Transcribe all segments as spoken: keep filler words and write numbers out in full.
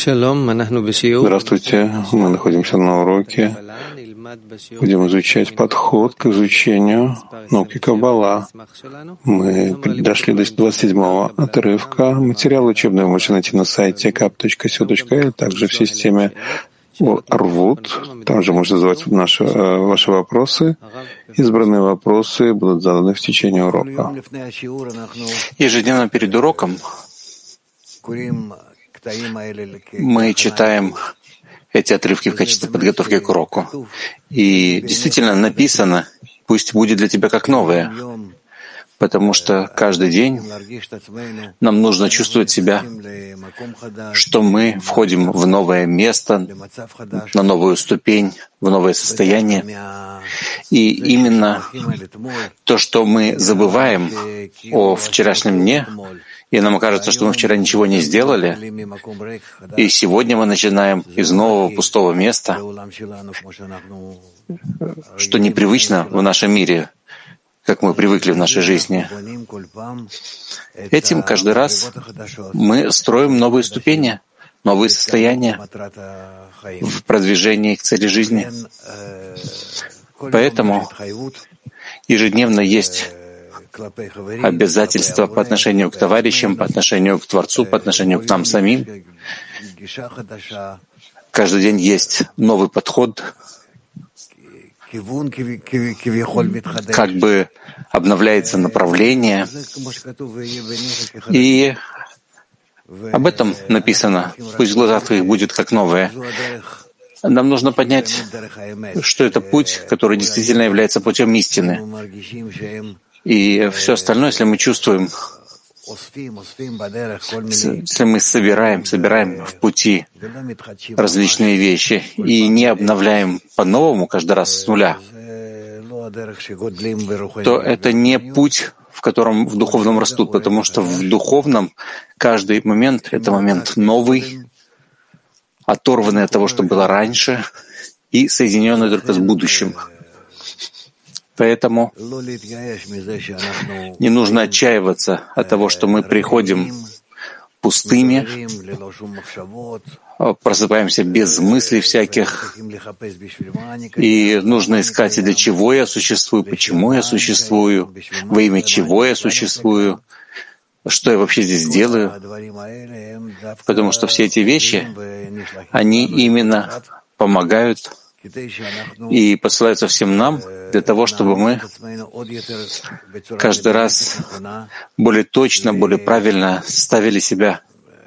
Здравствуйте, мы находимся на уроке. Будем изучать подход к изучению науки Каббала. Мы дошли до двадцать седьмого отрывка. Материал учебный вы можете найти на сайте кап точка си о точка эл, также в системе Арвут. Там же можно задавать наши, ваши вопросы. Избранные вопросы будут заданы в течение урока. Ежедневно перед уроком мы читаем эти отрывки в качестве подготовки к уроку. И действительно написано: «Пусть будет для тебя как новое», потому что каждый день нам нужно чувствовать себя, что мы входим в новое место, на новую ступень, в новое состояние. И именно то, что мы забываем о вчерашнем дне, и нам кажется, что мы вчера ничего не сделали, и сегодня мы начинаем из нового пустого места, что непривычно в нашем мире, как мы привыкли в нашей жизни. Этим каждый раз мы строим новые ступени, новые состояния в продвижении к цели жизни. Поэтому ежедневно есть обязательства по отношению к товарищам, по отношению к Творцу, по отношению к нам самим. Каждый день есть новый подход, как бы обновляется направление. И об этом написано: «Пусть в глазах твоих будет как новое». Нам нужно понять, что это путь, который действительно является путем истины. И все остальное, если мы чувствуем, если мы собираем, собираем в пути различные вещи и не обновляем по-новому каждый раз с нуля, то это не путь, в котором в духовном растут, потому что в духовном каждый момент — это момент новый, оторванный от того, что было раньше, и соединенный только с будущим. Поэтому не нужно отчаиваться от того, что мы приходим пустыми, просыпаемся без мыслей всяких, и нужно искать, для чего я существую, почему я существую, во имя чего я существую, что я вообще здесь делаю. Потому что все эти вещи, они именно помогают и посылаются всем нам для того, чтобы мы каждый раз более точно, более правильно ставили себя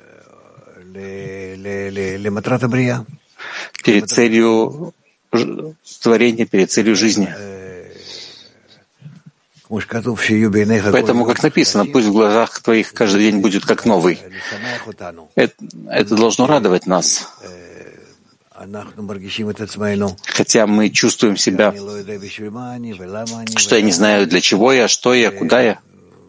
перед целью творения, перед целью жизни. Поэтому, как написано, пусть в глазах твоих каждый день будет как новый. Это, это должно радовать нас. Хотя мы чувствуем себя, что я не знаю, для чего я, что я, куда я,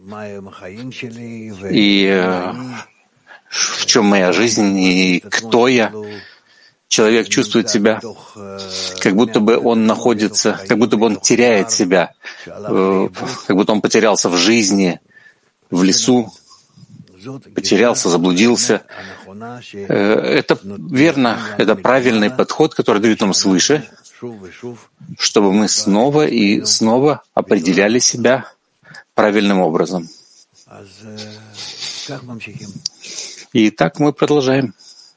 и э, в чем моя жизнь, и кто я. Человек чувствует себя, как будто бы он находится, как будто бы он теряет себя, э, как будто он потерялся в жизни, в лесу, потерялся, заблудился. Это верно, это правильный подход, который дают нам свыше, чтобы мы снова и снова определяли себя правильным образом. И так мы продолжаем.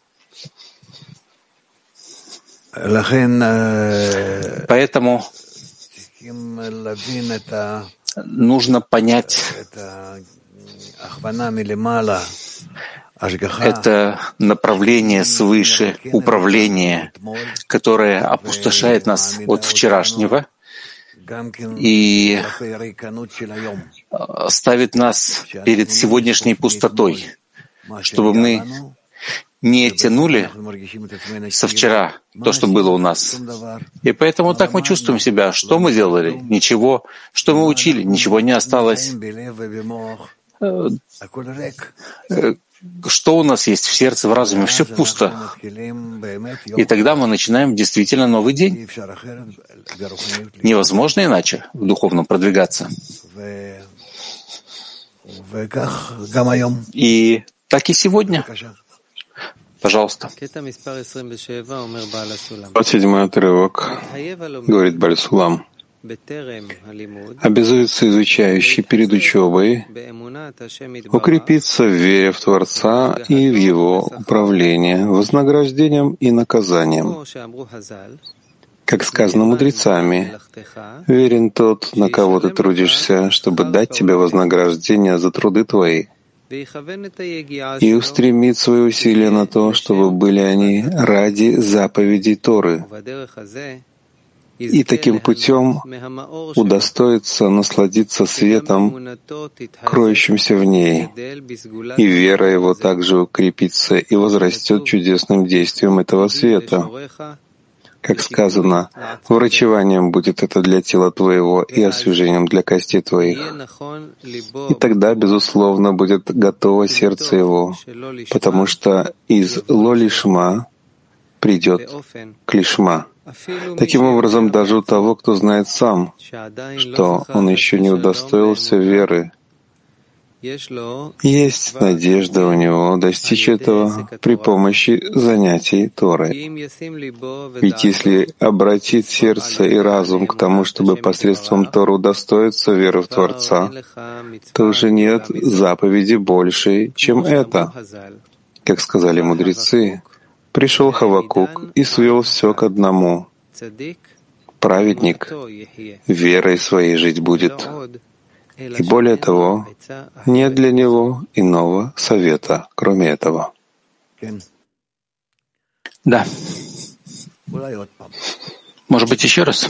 Поэтому нужно понять это направление свыше, управление, которое опустошает нас от вчерашнего и ставит нас перед сегодняшней пустотой, чтобы мы не тянули со вчера то, что было у нас. И поэтому так мы чувствуем себя. Что мы делали? Ничего. Что мы учили? Ничего не осталось. Что у нас есть в сердце, в разуме? Все пусто. И тогда мы начинаем действительно новый день. Невозможно иначе в духовном продвигаться. И так и сегодня. Пожалуйста. двадцать седьмой отрывок, говорит Бааль Сулам. Обязуется изучающий перед учебой укрепиться в вере в Творца и в Его управление, вознаграждением и наказанием. Как сказано мудрецами, верен тот, на кого ты трудишься, чтобы дать тебе вознаграждение за труды твои, и устремит свои усилия на то, чтобы были они ради заповедей Торы, и таким путем удостоится насладиться светом, кроющимся в ней, и вера его также укрепится и возрастет чудесным действием этого света. Как сказано, врачеванием будет это для тела твоего и освежением для костей твоих. И тогда, безусловно, будет готово сердце его, потому что из ло-лишма придет к лишма. Таким образом, даже у того, кто знает сам, что он еще не удостоился веры, есть надежда у него достичь этого при помощи занятий Торой. Ведь если обратить сердце и разум к тому, чтобы посредством Торы удостоиться веры в Творца, то уже нет заповеди большей, чем это. Как сказали мудрецы, пришел Хавакук и свел все к одному. Праведник верой своей жить будет. И более того, нет для него иного совета, кроме этого. Да. Может быть, еще раз?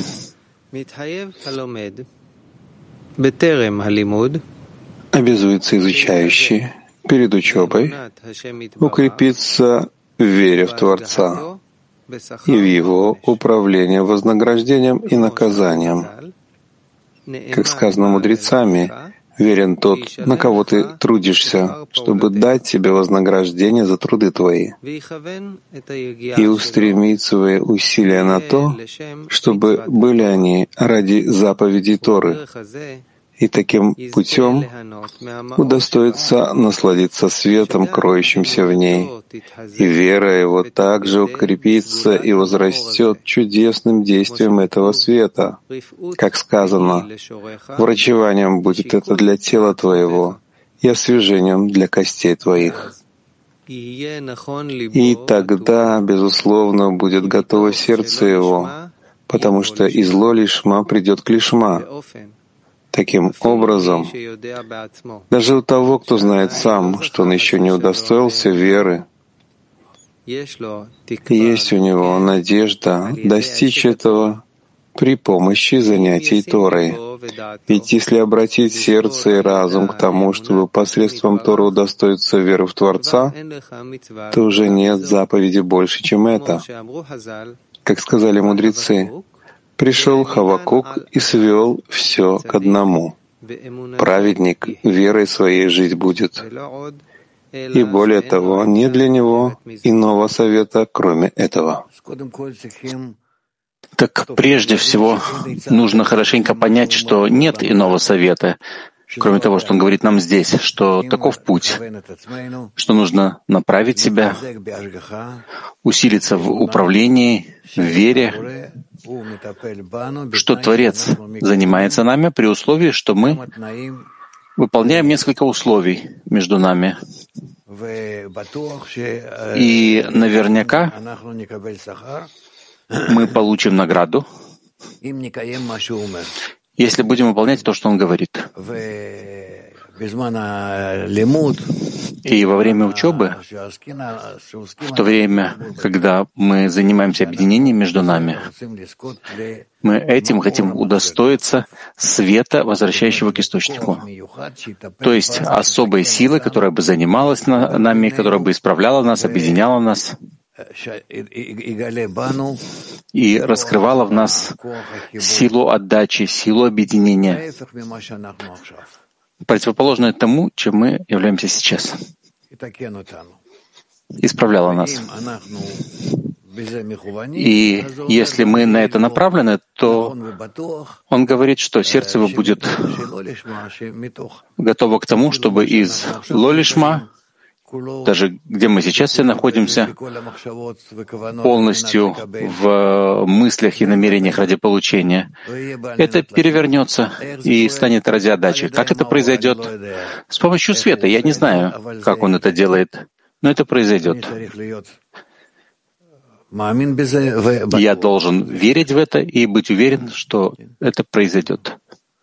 Обязуется изучающий перед учебой укрепиться в вере в Творца и в Его управление вознаграждением и наказанием. Как сказано мудрецами, верен тот, на кого ты трудишься, чтобы дать тебе вознаграждение за труды твои, и устремить свои усилия на то, чтобы были они ради заповедей Торы, и таким путем удостоится насладиться светом, кроющимся в ней, и вера его также укрепится и возрастет чудесным действием этого света. Как сказано, врачеванием будет это для тела твоего и освежением для костей твоих. И тогда, безусловно, будет готово сердце его, потому что из ло-лишма придет к лишма. Таким образом, даже у того, кто знает сам, что он еще не удостоился веры, есть у него надежда достичь этого при помощи занятий Торой. Ведь если обратить сердце и разум к тому, чтобы посредством Торы удостоиться веры в Творца, то уже нет заповеди больше, чем это. Как сказали мудрецы, пришел Хавакук и свел все к одному. Праведник верой своей жить будет. И более того, нет для него иного совета, кроме этого. Так прежде всего нужно хорошенько понять, что нет иного совета, кроме того, что он говорит нам здесь, что таков путь, что нужно направить себя, усилиться в управлении, в вере, что Творец занимается нами при условии, что мы выполняем несколько условий между нами. И наверняка мы получим награду, если будем выполнять то, что он говорит. И во время учебы, в то время, когда мы занимаемся объединением между нами, мы этим хотим удостоиться света, возвращающего к источнику. То есть особой силы, которая бы занималась нами, которая бы исправляла нас, объединяла нас и раскрывала в нас силу отдачи, силу объединения, противоположное тому, чем мы являемся сейчас. Исправляла нас. И если мы на это направлены, то он говорит, что сердце его будет готово к тому, чтобы из ло-лишма даже где мы сейчас все находимся, полностью в мыслях и намерениях ради получения, это перевернется и станет ради отдачи. Как это произойдет? С помощью света. Я не знаю, как он это делает, но это произойдет. Я должен верить в это и быть уверен, что это произойдет.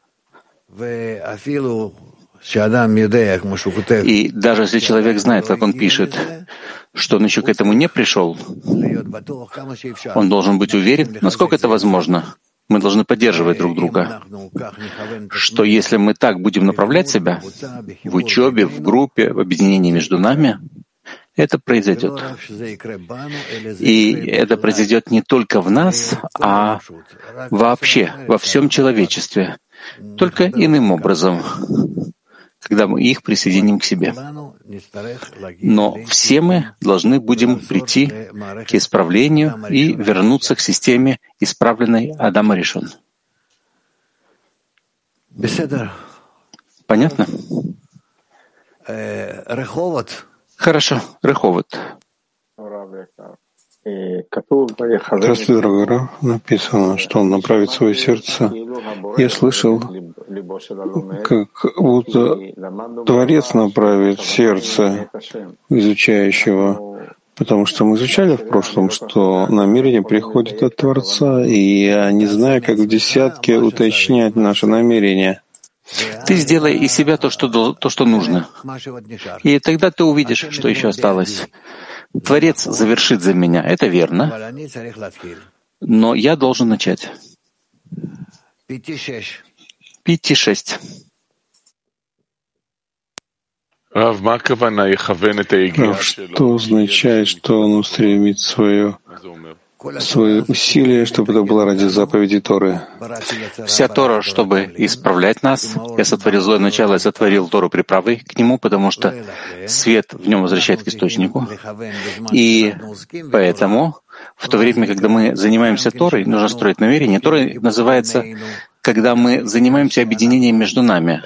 И даже если человек знает, как он пишет, что он еще к этому не пришел, он должен быть уверен, насколько это возможно. Мы должны поддерживать друг друга, что если мы так будем направлять себя в учебе, в группе, в объединении между нами, это произойдет. И это произойдет не только в нас, а вообще во всем человечестве, только иным образом, когда мы их присоединим к себе. Но все мы должны будем прийти к исправлению и вернуться к системе исправленной Адама Ришон. Понятно? Хорошо. Реховод. Здравствуйте, дорогой Рав. Написано, что он направит свое сердце. Я слышал, как будто Творец направит сердце изучающего, потому что мы изучали в прошлом, что намерение приходит от Творца, и я не знаю, как в десятке уточнять наше намерение. Ты сделай из себя то, что, то, что нужно. И тогда ты увидишь, что еще осталось. Творец завершит за меня. Это верно. Но я должен начать. Пяти шесть. Рав, что означает, что он устремит свое, свои усилия, чтобы это было ради заповеди Торы? Вся Тора, чтобы исправлять нас. Я сотворил злое начало, я сотворил Тору приправой к нему, потому что свет в нем возвращает к источнику. И поэтому в то время, когда мы занимаемся Торой, нужно строить намерение. Тора называется, когда мы занимаемся объединением между нами.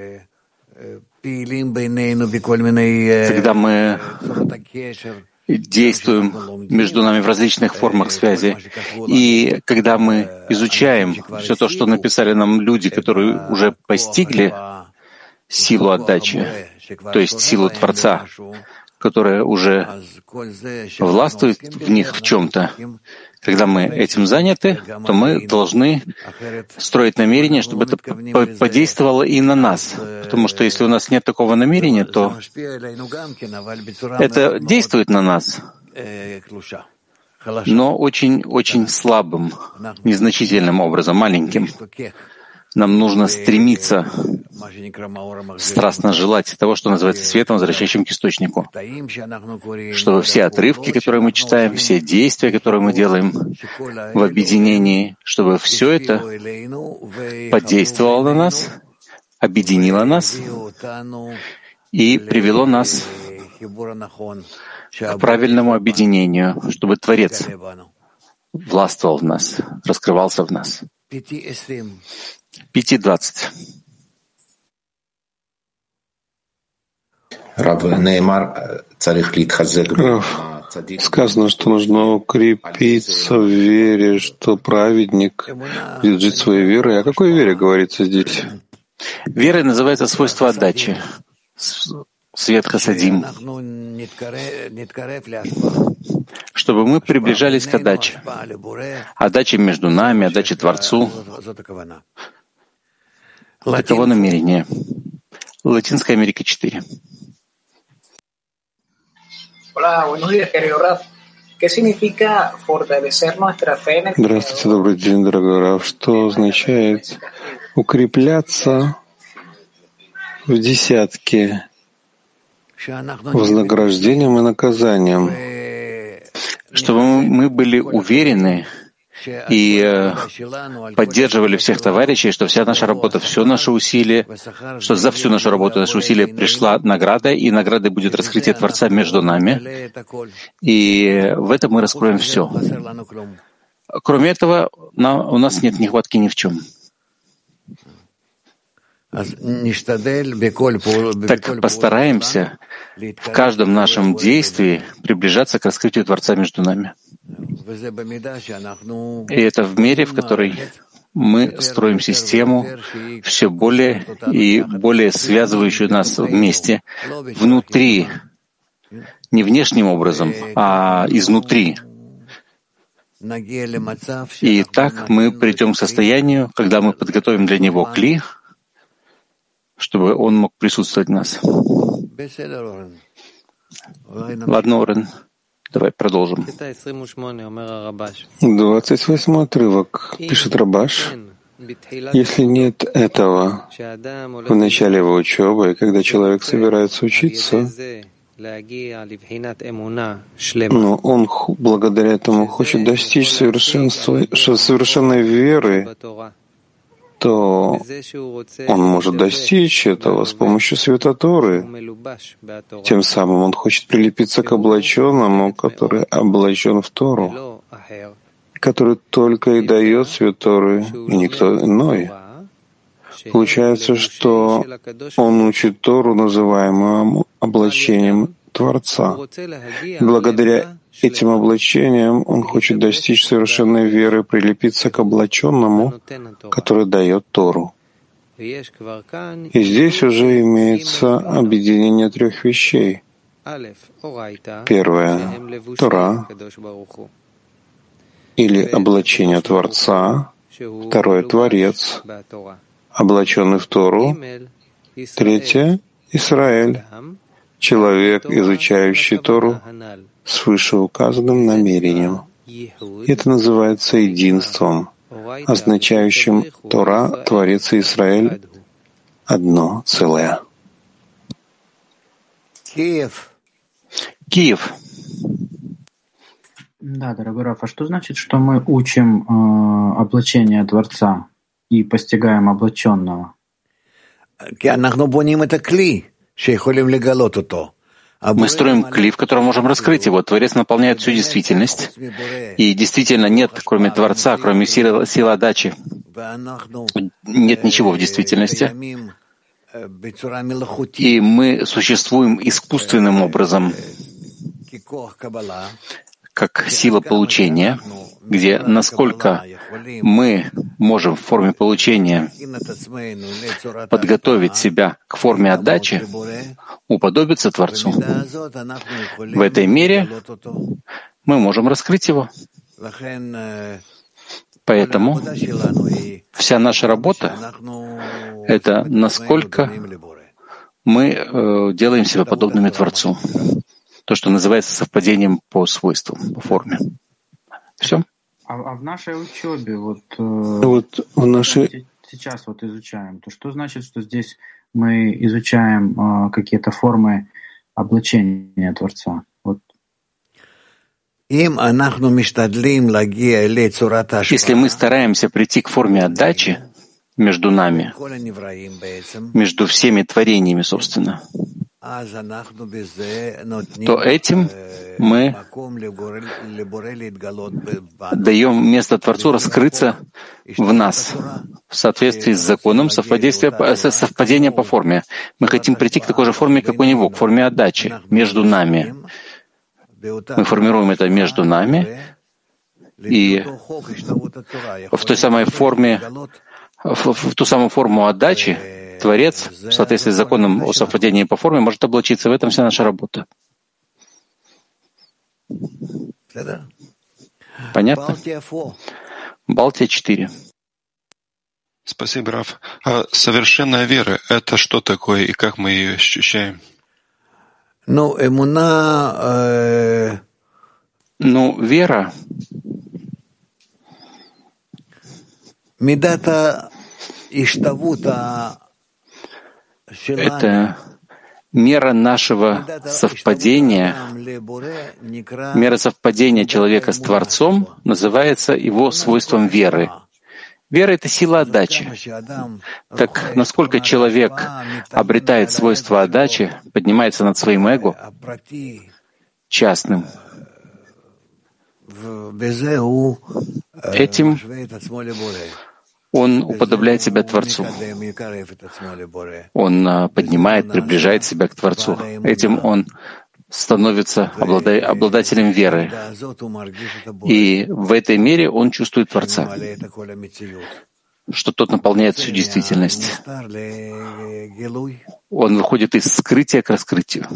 Когда мы действуем между нами в различных формах связи. И когда мы изучаем все то, что написали нам люди, которые уже постигли силу отдачи, то есть силу Творца, которая уже властвует в них в чем-то, когда мы этим заняты, то мы должны строить намерение, чтобы это подействовало и на нас. Потому что если у нас нет такого намерения, то это действует на нас, но очень-очень слабым, незначительным образом, маленьким. Нам нужно стремиться, страстно желать того, что называется светом, возвращающим к источнику, чтобы все отрывки, которые мы читаем, все действия, которые мы делаем в объединении, чтобы все это подействовало на нас, объединило нас и привело нас к правильному объединению, чтобы Творец властвовал в нас, раскрывался в нас. Пяти двадцать. Рав, сказано, что нужно укрепиться в вере, что праведник будет жить своей верой. О какой вере говорится здесь? Вера называется свойство отдачи. Свет хасадим. Чтобы мы приближались к отдаче. Отдаче между нами, отдаче Творцу. Таково намерение. Латинская Америка четыре. Здравствуйте, добрый день, дорогой Рав. Что означает укрепляться в десятке вознаграждением и наказанием? Чтобы мы были уверены и э, поддерживали всех товарищей, что вся наша работа, все наше усилие, что за всю нашу работу, наше усилие пришла награда, и наградой будет раскрытие Творца между нами. И в этом мы раскроем все. Кроме этого, на, у нас нет нехватки ни в чем. Так постараемся в каждом нашем действии приближаться к раскрытию Творца между нами. И это в мере, в которой мы строим систему, все более и более связывающую нас вместе, внутри, не внешним образом, а изнутри. И так мы придем к состоянию, когда мы подготовим для него кли, чтобы он мог присутствовать в нас. Ладно, Орен, давай продолжим. Двадцать восьмой отрывок, пишет Рабаш. Если нет этого в начале его учебы, когда человек собирается учиться, но он благодаря этому хочет достичь совершенства, совершенной веры, то он может достичь этого с помощью света Торы. Тем самым он хочет прилепиться к облаченному, который облачен в Тору, который только и дает свет Торы, и никто иной. Получается, что он учит Тору, называемую облачением Творца. И благодаря этим облачениям он хочет достичь совершенной веры, прилепиться к облаченному, который дает Тору. И здесь уже имеется объединение трех вещей. Первое — Тора, или облачение Творца. Второе — Творец, облаченный в Тору. Третье — Израиль, человек, изучающий Тору с вышеуказанным намерением. Это называется единством, означающим Тора, Творец и Израиль — одно целое. Киев. Киев. Да, дорогой Раф, а что значит, что мы учим э, облачение Творца и постигаем облаченного? Мы строим кли, в котором можем раскрыть его. Творец наполняет всю действительность. И действительно нет, кроме Творца, кроме силы, силы отдачи, нет ничего в действительности. И мы существуем искусственным образом, как сила получения, где насколько мы можем в форме получения подготовить себя к форме отдачи, уподобиться Творцу. В этой мере мы можем раскрыть его. Поэтому вся наша работа — это насколько мы э, делаем себя подобными Творцу. То, что называется совпадением по свойствам, по форме. Все? А, а в нашей учебе, вот, э, вот в нашей... сейчас вот изучаем, то что значит, что здесь мы изучаем э, какие-то формы облачения Творца? Вот. Если мы стараемся прийти к форме отдачи между нами, между всеми творениями, собственно, то этим мы даем место Творцу раскрыться в нас в соответствии с законом совпадения по форме. Мы хотим прийти к такой же форме, как у него, к форме отдачи между нами. Мы формируем это между нами, и в той самой форме, в, в ту самую форму отдачи Творец, в соответствии с законом о совпадении по форме, может облачиться. В этом вся наша работа. Понятно? Балтия четыре. Спасибо, Раф. А совершенная вера — это что такое и как мы ее ощущаем? Ну, эмуна... Э... Ну, вера... Медата иштавута... Это мера нашего совпадения, мера совпадения человека с Творцом называется его свойством веры. Вера — это сила отдачи. Так насколько человек обретает свойство отдачи, поднимается над своим эго, частным, этим он уподобляет себя Творцу. Он поднимает, приближает себя к Творцу. Этим он становится обладателем веры. И в этой мере он чувствует Творца, что тот наполняет всю действительность. Он выходит из скрытия к раскрытию.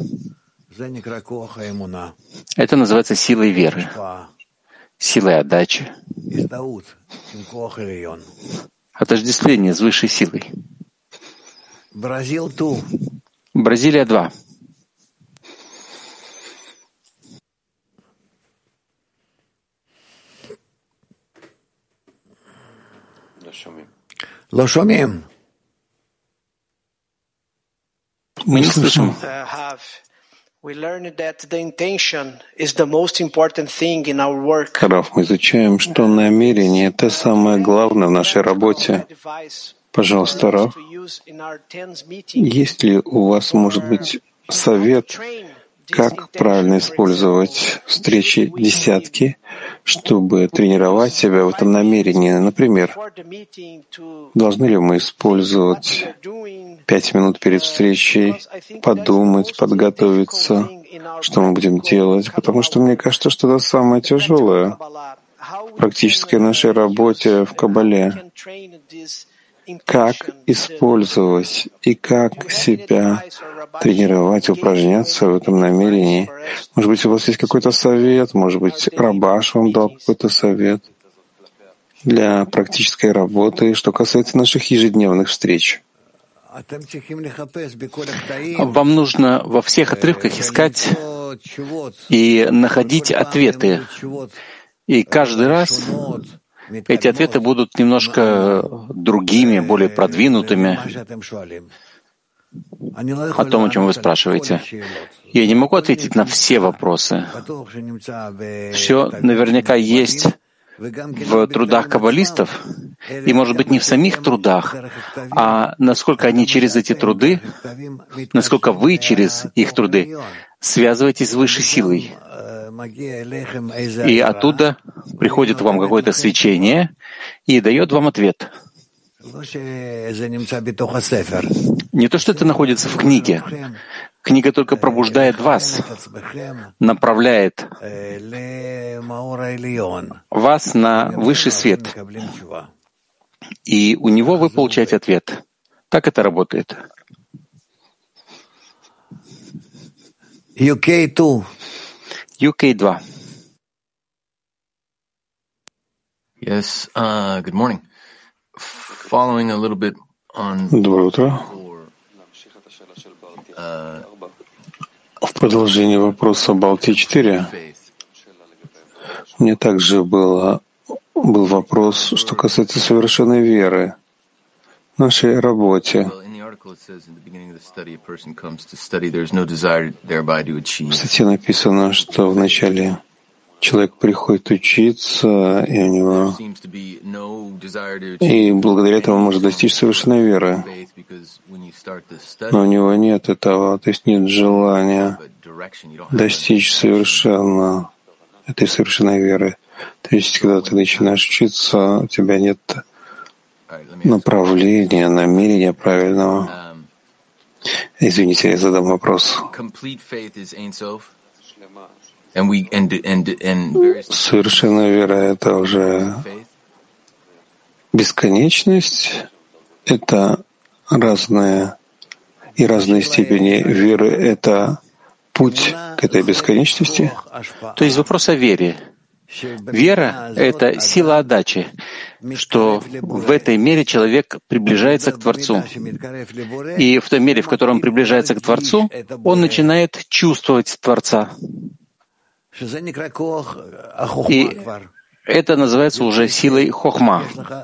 Это называется силой веры, силой отдачи, отождествление с высшей силой. Бразилия два. Мы не слышим. Раф, мы изучаем, что намерение — это самое главное в нашей работе. Пожалуйста, Раф, есть ли у вас, может быть, совет, как правильно использовать встречи десятки, чтобы тренировать себя в этом намерении? Например, должны ли мы использовать пять минут перед встречей, подумать, подготовиться, что мы будем делать? Потому что мне кажется, что это самое тяжелое в практической нашей работе в Кабале. Как использовать и как себя тренировать, упражняться в этом намерении? Может быть, у вас есть какой-то совет, может быть, Рабаш вам дал какой-то совет для практической работы, что касается наших ежедневных встреч? Вам нужно во всех отрывках искать и находить ответы. И каждый раз эти ответы будут немножко другими, более продвинутыми о том, о чем вы спрашиваете. Я не могу ответить на все вопросы. Все наверняка есть в трудах каббалистов, и, может быть, не в самих трудах, а насколько они через эти труды, насколько вы через их труды связываетесь с высшей силой. И оттуда приходит вам какое-то свечение и дает вам ответ. Не то, что это находится в книге. Книга только пробуждает вас, направляет вас на высший свет. И у него вы получаете ответ. Так это работает. ю кей два. ю кей два. Yes, uh, good morning. Following a little bit on... Доброе утро. Uh, В продолжении вопроса Балти четыре мне также было, был вопрос, что касается совершенной веры в нашей работе. В статье написано, что вначале человек приходит учиться, и у него и благодаря этому может достичь совершенной веры. Но у него нет этого, то есть нет желания достичь совершенно этой совершенной веры. То есть, когда ты начинаешь учиться, у тебя нет направления, намерения правильного. Извините, я задам вопрос. Совершенная вера — это уже бесконечность, это разные и разные степени веры, это путь к этой бесконечности. То есть вопрос о вере. Вера — это сила отдачи, что в этой мере человек приближается к Творцу. И в той мере, в которой он приближается к Творцу, он начинает чувствовать Творца. И это называется уже силой хохма.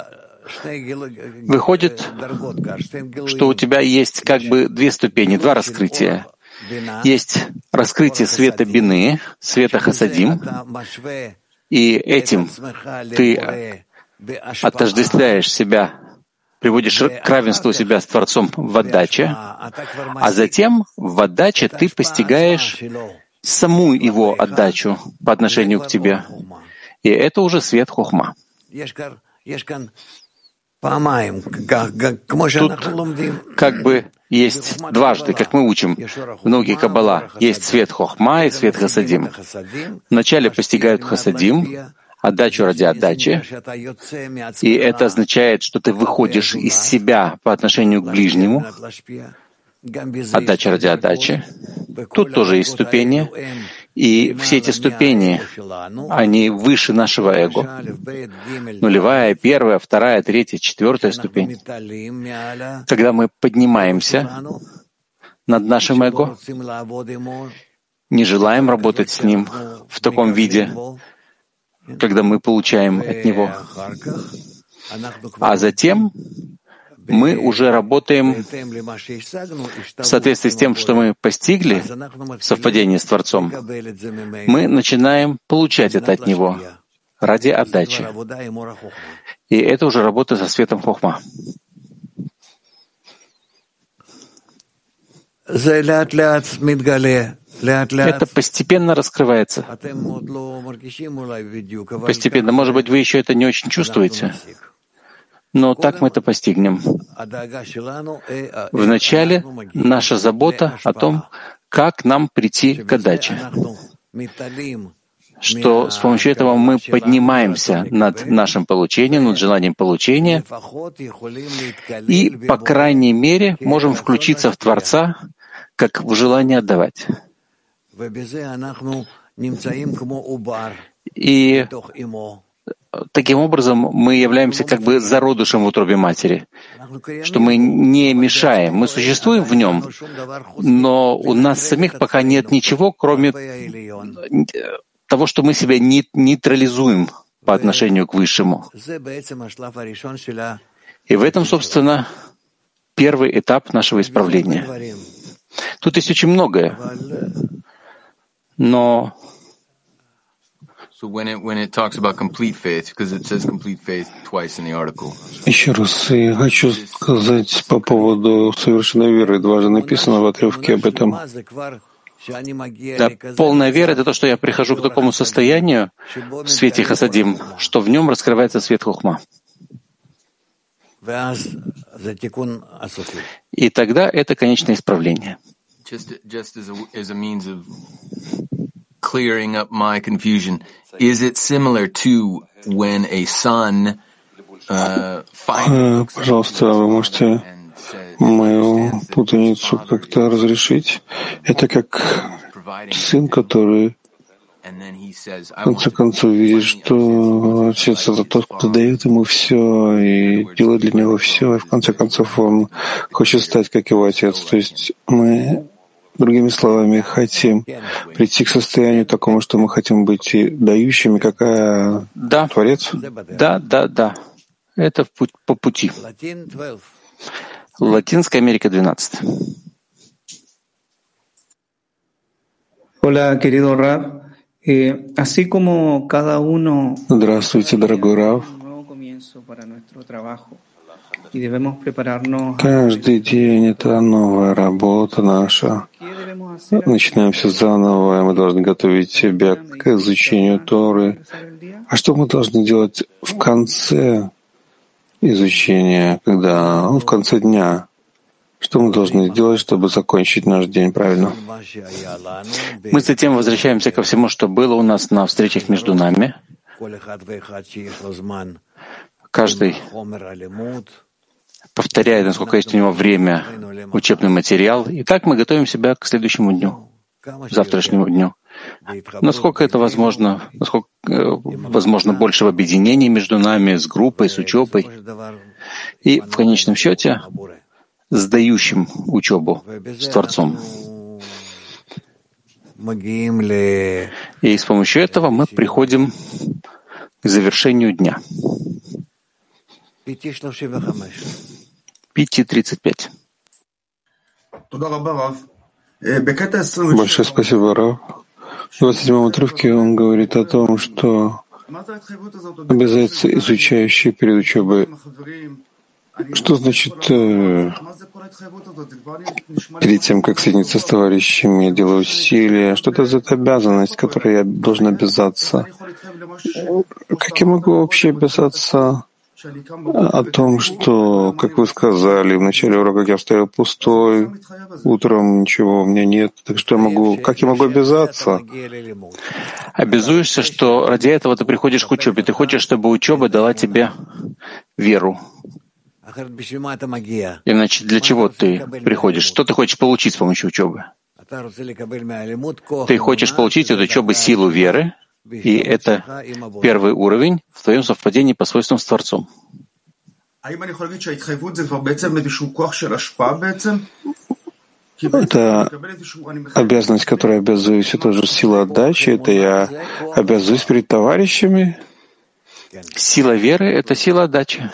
Выходит, что у тебя есть как бы две ступени, два раскрытия. Есть раскрытие света бины, света хасадим, и этим ты отождествляешь себя, приводишь к равенству себя с Творцом в отдаче, а затем в отдаче ты постигаешь саму его отдачу по отношению к тебе. И это уже свет хохма. Тут как бы есть дважды, как мы учим в науке Каббала, есть свет Хохма и свет Хасадим. Вначале постигают Хасадим, отдачу ради отдачи, и это означает, что ты выходишь из себя по отношению к ближнему, отдача ради отдачи. Тут тоже есть ступени, и все эти ступени, они выше нашего эго. Нулевая, первая, вторая, третья, четвертая ступень. Когда мы поднимаемся над нашим эго, не желаем работать с ним в таком виде, когда мы получаем от него. А затем мы уже работаем в соответствии с тем, что мы постигли, совпадение с Творцом, мы начинаем получать это от Него ради отдачи. И это уже работа со светом Хохма. Это постепенно раскрывается. Постепенно. Может быть, вы еще это не очень чувствуете, но так мы это постигнем. Вначале наша забота о том, как нам прийти к отдаче, что с помощью этого мы поднимаемся над нашим получением, над желанием получения, и, по крайней мере, можем включиться в Творца, как в желание отдавать. И таким образом мы являемся как бы зародышем в утробе матери, что мы не мешаем, мы существуем в нем, но у нас самих пока нет ничего, кроме того, что мы себя нейтрализуем по отношению к Высшему. И в этом, собственно, первый этап нашего исправления. Тут есть очень многое, но еще раз я хочу сказать по поводу совершенной веры. Дважды написано в отрывке об этом. Да, полная вера — это то, что я прихожу к такому состоянию в свете Хасадим, что в нем раскрывается свет Хохма. И тогда это конечное исправление. Clearing up my confusion, is it similar to when a son uh, finally... Пожалуйста, вы можете мою путаницу как-то разрешить? Это как сын, который в конце концов видит, что отец — это тот, кто дает ему все и делает для него все, и в конце концов он хочет стать как его отец. То есть мы, другими словами, хотим прийти к состоянию такому, что мы хотим быть и дающими, как да. Творец? Да, да, да. Это по пути. Латинская Америка, двенадцать. Hola, querido Rab. Eh, así como cada uno. Здравствуйте, дорогой Рав. Каждый день это новая работа наша. Начинаем все заново, и мы должны готовить себя к изучению Торы. А что мы должны делать в конце изучения, когда, ну, в конце дня? Что мы должны сделать, чтобы закончить наш день правильно? Мы затем возвращаемся ко всему, что было у нас на встречах между нами. Каждый повторяет, насколько есть у него время, учебный материал. И так мы готовим себя к следующему дню, завтрашнему дню. Насколько это возможно, насколько возможно больше в объединении между нами, с группой, с учебой. И в конечном счете с дающим учебу, с Творцом. И с помощью этого мы приходим к завершению дня. пять тридцать пять. Большое спасибо, Рав. В двадцать седьмом отрывке он говорит о том, что обязательно изучающий перед учебой. Что значит э, перед тем, как соединиться с товарищами, я делаю усилия? Что это за обязанность, которой я должен обязаться? Как я могу вообще обязаться о том, что, как вы сказали, в начале урока я стоял пустой, утром ничего у меня нет, так что я могу, как я могу обязаться? Обязуешься, что ради этого ты приходишь к учебе. Ты хочешь, чтобы учеба дала тебе веру. Иначе для чего ты приходишь? Что ты хочешь получить с помощью учебы? Ты хочешь получить от учебы силу веры, и это первый уровень в твоем совпадении по свойствам с Творцом. Это обязанность, которой обязуюсь, это уже сила отдачи, это я обязуюсь перед товарищами. Сила веры — это сила отдачи.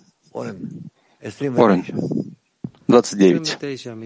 Орен, двадцать девять.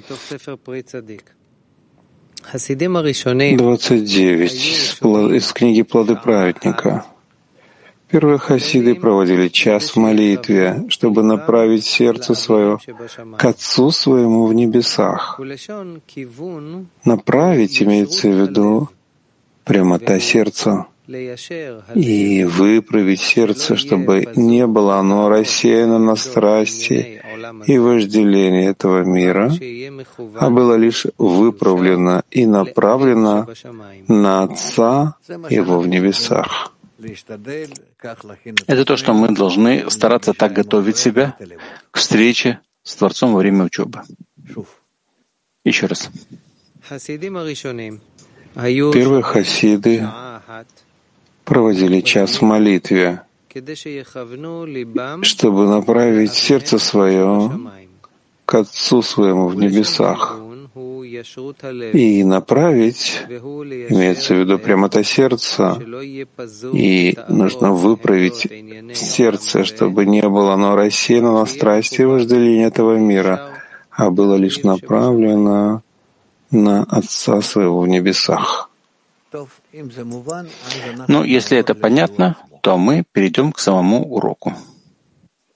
двадцать девять из книги «Плоды праведника». Первые хасиды проводили час в молитве, чтобы направить сердце свое к Отцу своему в небесах. Направить имеется в виду прямота сердца. И выправить сердце, чтобы не было оно рассеяно на страсти и вожделение этого мира, а было лишь выправлено и направлено на Отца Его в небесах. Это то, что мы должны стараться так готовить себя к встрече с Творцом во время учебы. Еще раз. Первые хасиды проводили час в молитве, чтобы направить сердце свое к Отцу своему в небесах. И направить, имеется в виду прямота сердца, и нужно выправить сердце, чтобы не было оно рассеяно на страсти и вожделение этого мира, а было лишь направлено на Отца своего в небесах. Ну, если это понятно, то мы перейдем к самому уроку.